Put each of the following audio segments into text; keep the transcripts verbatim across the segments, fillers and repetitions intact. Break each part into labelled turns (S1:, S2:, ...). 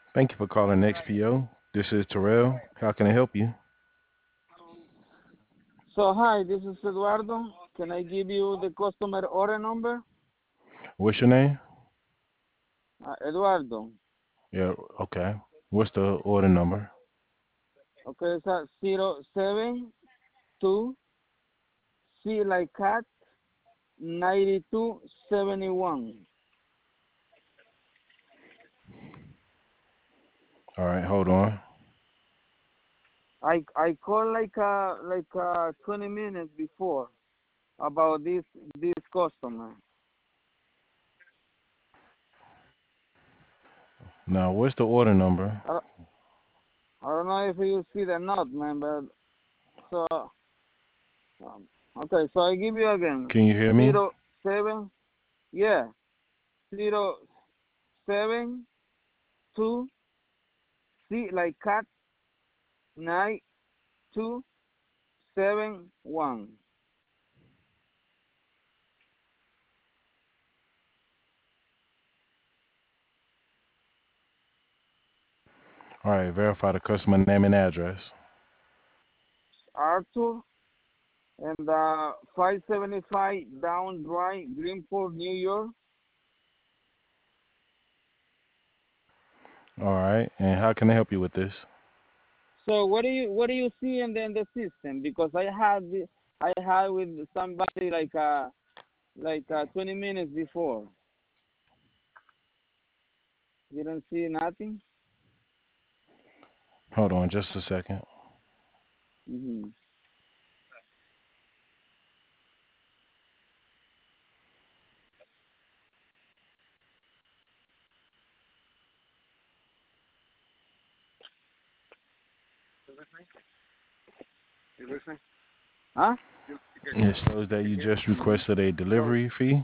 S1: Thank you for calling X P O. This is Terrell. How can I help you?
S2: So hi, this is Eduardo. Can I give you the customer order number?
S1: What's your name?
S2: Uh, Eduardo.
S1: Yeah, okay. What's the order number?
S2: Okay, it's at zero seven two C like cat ninety two seventy one.
S1: All right, hold on.
S2: I I called like uh like uh twenty minutes before about this this customer.
S1: Now, what's the order number?
S2: I, I don't know if you see the note, man, but so um, okay, so I give you again
S1: Can you hear me?
S2: zero seven yeah zero seven two C like cat nine two seven one.
S1: All right, verify the customer name and address.
S2: Arthur and uh, five seventy-five Down Drive, Greenport, New York.
S1: All right, and how can I help you with this?
S2: So what do you what do you see in the, in the system? Because I had the- I had with somebody like uh like uh, twenty minutes before. You don't see nothing.
S1: Hold on just a second.
S2: Mm-hmm. Huh?
S1: It shows that you just requested a delivery fee.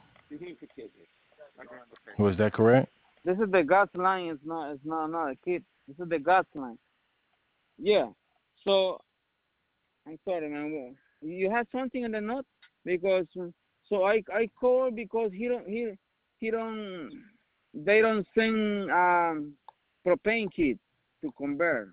S1: Was that correct?
S2: This is the gas line. It's not. It's not not a kid. This is the gas line. Yeah. So I'm sorry, man. You have something in the note because uh, so I I call because he don't he he don't they don't send um propane kit to convert.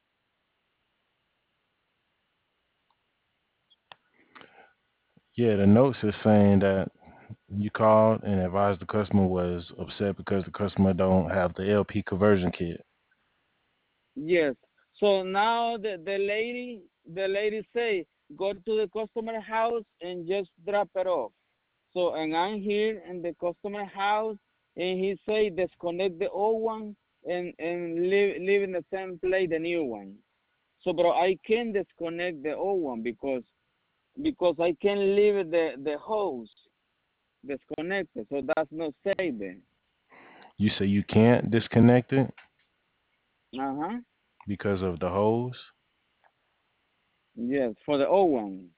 S1: Yeah, the notes is saying that you called and advised the customer was upset because the customer don't have the L P conversion kit.
S2: Yes. So now the the lady the lady say go to the customer house and just drop it off. So and I'm here in the customer house and he say disconnect the old one and and leave leave in the same place the new one. So, bro, I can disconnect the old one because because I can leave the the hose disconnected, so that's not saving.
S1: You say you can't disconnect it
S2: Uh huh.
S1: because of the hose.
S2: Yes, for the old one.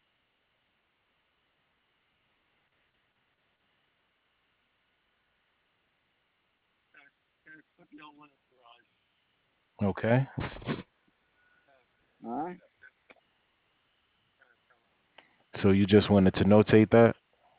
S1: Okay.
S2: Uh huh.
S1: So you just wanted to notate that?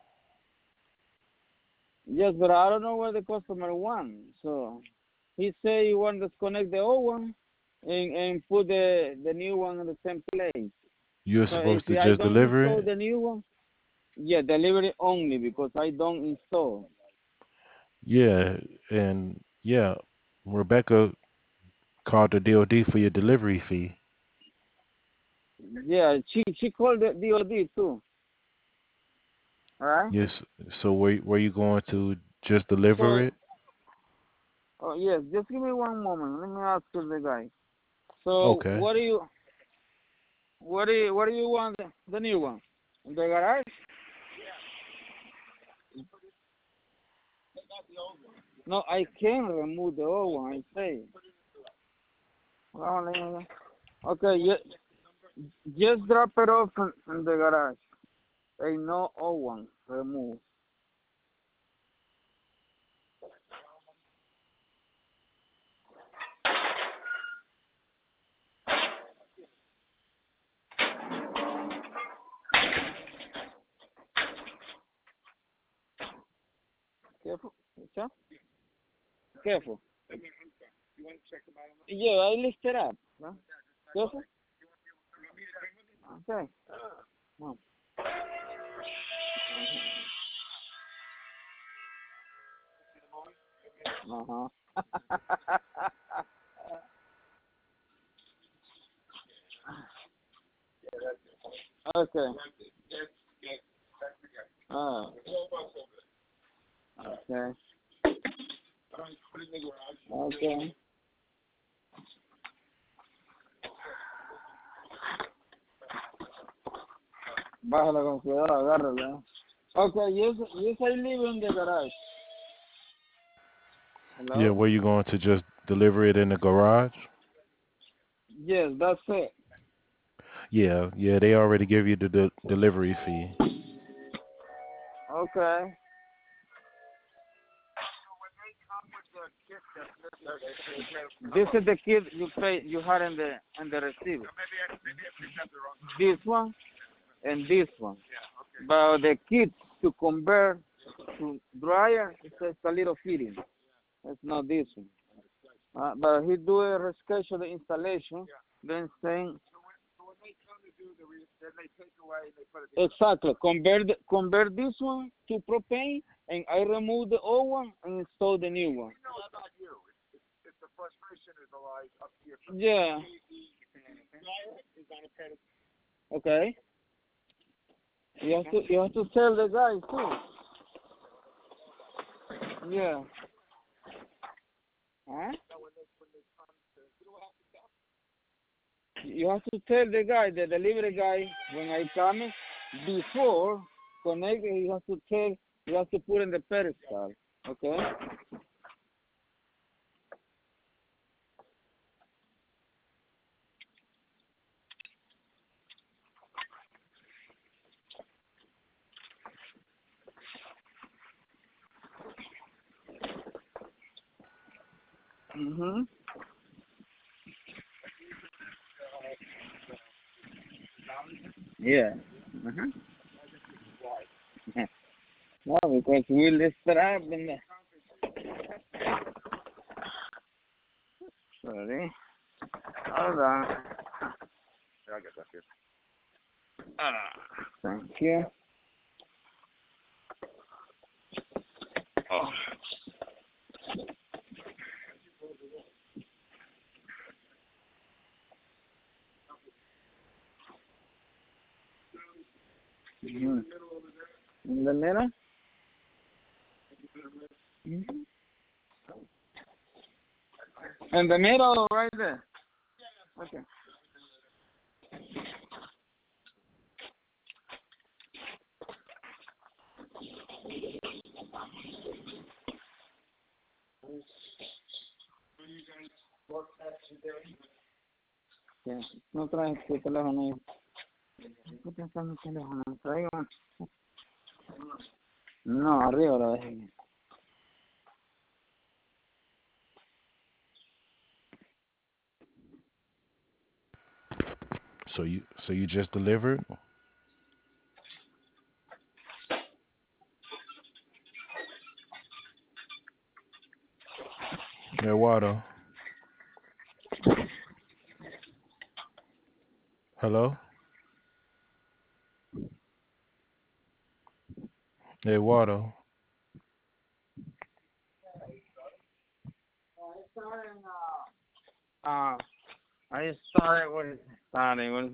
S2: Yes, but I don't know what the customer wants. So he say he want to disconnect the old one and and put the the new one in the same place.
S1: You're
S2: So if
S1: supposed to
S2: I
S1: just
S2: don't
S1: deliver
S2: install
S1: it?
S2: the new one, yeah, delivery only because I don't install.
S1: Yeah. And yeah, Rebecca called the D O D for your delivery fee.
S2: Yeah, she she called the D O D too. All right.
S1: Yes. So were, were you going to just deliver
S2: So
S1: it?
S2: oh yes, just give me one moment. Let me ask you the guy. So
S1: Okay.
S2: what do you what do you what do you want the, the new one? In the garage? No, I can remove the old one. I say. Hold on, let me- Okay, yeah, just drop it off in, in the garage. Ain't no old one remove. Careful, Michelle. Careful. Yeah, I lift it up. No? Yes, sir? Okay. No. Uh-huh. Okay. Oh, okay. Okay. Bájala con cuidado, agárrala. Okay, yes, yes, I live in the garage.
S1: Yeah,
S2: Hello?
S1: where you going to just deliver it in the garage?
S2: Yes, that's it.
S1: Yeah, yeah, they already give you the de- delivery fee.
S2: Okay. This is the kit you pay you had in the in the receipt. This one and this one. But the kit to convert to dryer is just a little fitting. It's not this one. Uh, but he do a reschedule the installation, then saying exactly convert the- convert this one to propane, and I remove the old one and install the new one. Yeah. Okay. You have to you have to tell the guy too. Yeah. Huh? You have to tell the guy, the delivery guy, when I come before connect. You have to tell. You have to put in the pedestal. Okay. Mhm. Yeah. Uh-huh. No, because we lift it up and the, sorry. Hold on. Ah, thank you. Oh. Mhm. In the middle. Mhm. In the middle, right there. Okay. Yeah. No traes tu teléfono ahí. ¿Qué te está mi teléfono? Traigo. No, arriba lo dejé.
S1: So you so you just delivered? Eduardo. Hello? Eduardo.
S2: Uh, I started with starting with